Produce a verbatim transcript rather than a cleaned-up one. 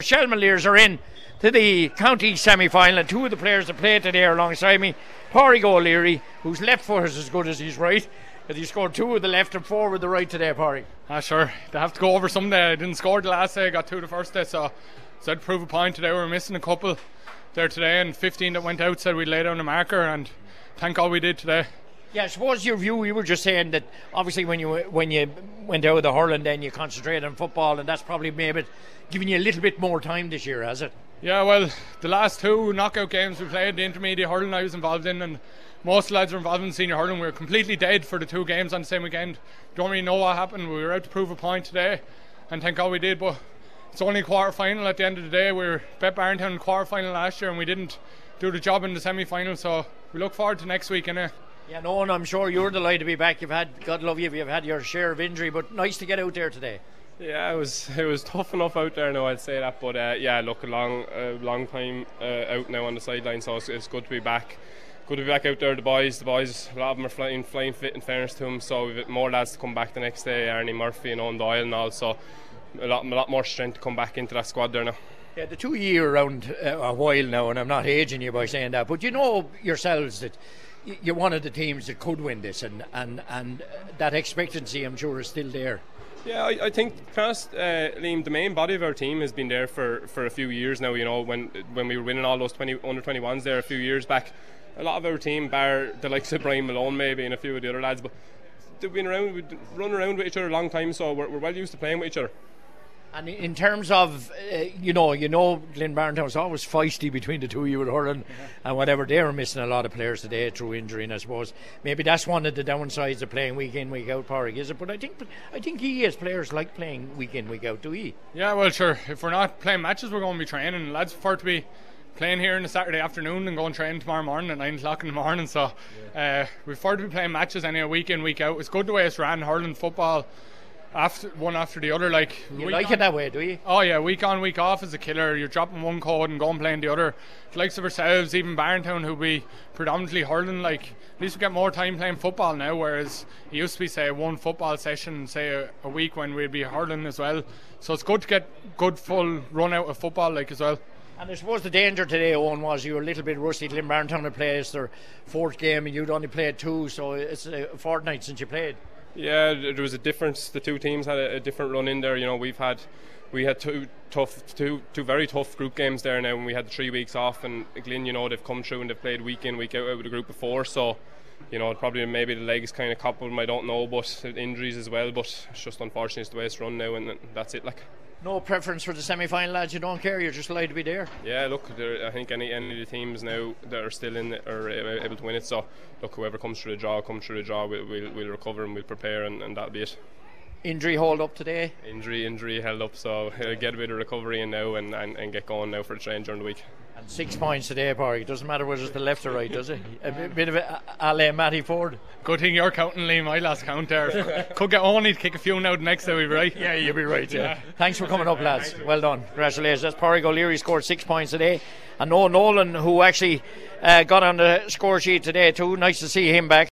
Shelmaliers are in to the county semi-final, and two of the players that played today are alongside me. Pádraig O'Leary, whose left foot is as good as his right, as he scored two with the left and four with the right today. Pádraig. Ah, sure. They have to go over someday. I didn't score the last day. I got two the first day, so so I'd prove a point today. We were missing a couple there today, and fifteen that went out said we'd lay down a marker, and thank God we did today. Yeah, I suppose your view, you were just saying that obviously when you when you went out of the hurling, then you concentrated on football, and that's probably maybe giving you a little bit more time this year, has it? Yeah, well, the last two knockout games we played, the intermediate hurling I was involved in, and most lads were involved in senior hurling. We were completely dead for the two games on the same weekend. Don't really know what happened. We were out to prove a point today, and thank God we did, but it's only a quarter final at the end of the day. We were bet Barrington in the quarter final last year, and we didn't do the job in the semi final, so we look forward to next week, innit? Yeah, no, and I'm sure you're delighted to be back. You've had, God love you, you've had your share of injury, but nice to get out there today. Yeah, it was it was tough enough out there now, I'd say that, but uh, yeah, look, a long uh, long time uh, out now on the sideline, so it's, it's good to be back. Good to be back out there. The boys, the boys, a lot of them are flying, flying fit in fairness to them, so we've got more lads to come back the next day, Arnie Murphy and Owen Doyle and all, so a lot, a lot more strength to come back into that squad there now. Yeah, the two year around uh, a while now, and I'm not aging you by saying that, but you know yourselves that you're one of the teams that could win this, and, and, and that expectancy, I'm sure, is still there. Yeah, I, I think past uh, Liam, the main body of our team has been there for, for a few years now. You know, when when we were winning all those twenty under twenty-ones there a few years back, a lot of our team, bar the likes of Brian Malone maybe and a few of the other lads, but they've been around, we've run around with each other a long time, so we're, we're well used to playing with each other. And in terms of, uh, you know, you know, Glen Barrington was always feisty between the two of you with hurling, yeah. And whatever, they were missing a lot of players today through injury, and I suppose maybe that's one of the downsides of playing week in, week out, Pádraig, is it? But I think, but I think he as players like playing week in, week out, do he? Yeah, well, sure. If we're not playing matches, we're going to be training. Lads prefer to be playing here on a Saturday afternoon and going train tomorrow morning at nine o'clock in the morning. So yeah. uh, we prefer to be playing matches anyway, week in, week out. It's good the way it's ran, hurling, football. After one after the other, like you like on, it that way, do you? Oh yeah, week on, week off is a killer. You're dropping one code and going playing the other. The likes of ourselves, even Barrington, who be predominantly hurling, like at least we get more time playing football now. Whereas it used to be say one football session, say a, a week when we'd be hurling as well. So it's good to get good full run out of football, like as well. And I suppose the danger today, Owen, was you were a little bit rusty. Glen Barrington had played their fourth game, and you'd only played two, so it's a fortnight since you played. Yeah, there was a difference. The two teams had a, a different run in there. You know, we've had we had two tough, two two very tough group games there now, and we had the three weeks off. And Glyn, you know, they've come through and they've played week in, week out, out with a group of four. So, you know, probably maybe the legs kind of coupled them, I don't know, but injuries as well. But it's just unfortunate it's the way it's run now, and that's it. Like. No preference for the semi-final, lads. You don't care. You're just allowed to be there. Yeah, look, I think any any of the teams now that are still in it are able to win it. So, look, whoever comes through the draw, comes through the draw. We'll we'll, we'll recover and we'll prepare, and, and that'll be it. Injury hold up today. Injury, injury held up. So uh, get a bit of recovery in now and, and, and get going now for the train during the week. And six points today, Pádraig. It doesn't matter whether it's the left or right, does it? A bit, bit of a a Matty Ford. Good thing you're counting, Liam. My last count there. Could get only to kick a few now the next day, we'll be right. Yeah, you'll be right. Yeah. yeah. Thanks for coming up, lads. Well done. Congratulations. That's Pádraig O'Leary, scored six points today. And Noel Nolan, who actually uh, got on the score sheet today too. Nice to see him back.